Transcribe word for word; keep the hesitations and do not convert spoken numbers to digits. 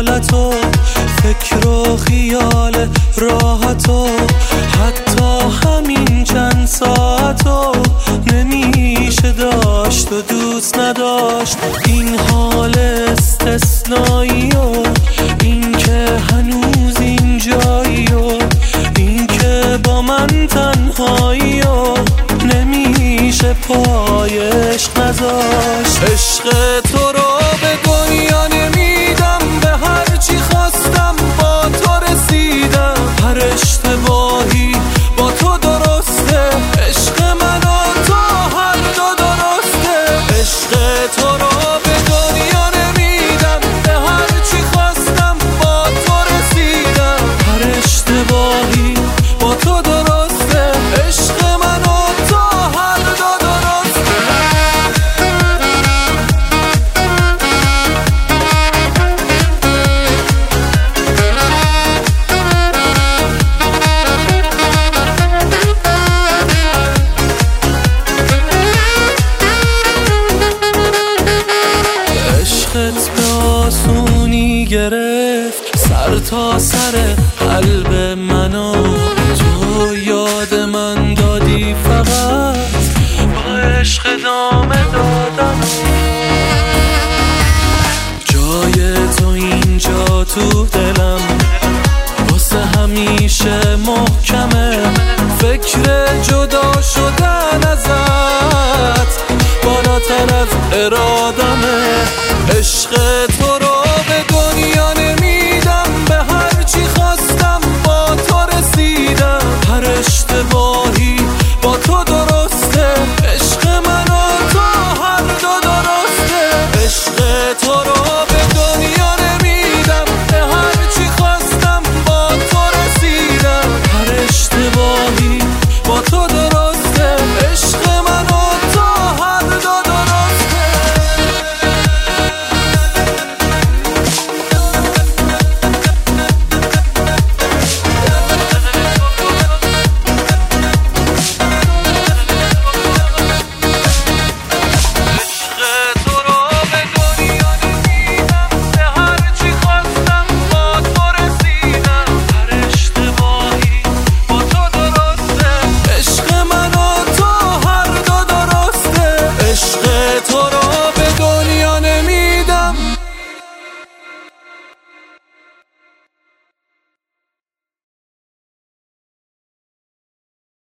حالتو، فکر و خیال راحتو، حتی همین چند ساعتو نمیشه داشت و دوست نداشت. این حال استثنایی و این که هنوز اینجایی و این که با من تنهایی و نمیشه پای عشق نذاشت. عشق تو رو به دنیا نمیدم، به هر چی خواستم با تو رسیدم. هر اشتباهی با تو درسته، عشق من و تو هر دو درسته. عشق تو رو به دنیا نمیدم، به هر چی خواستم با تو رسیدم. هر اشتباهی با تو درسته، عشق من و تو هر دو درسته. عشقت به آسونی گرفت سر تا سر قلب منو، تو یاد من دادی فقط با عشق ادامه دادن. جای تو اینجا تو دلم واسه همیشه محکمه، فکر جدا شدن ازت بالاتر از ارادمه. عشق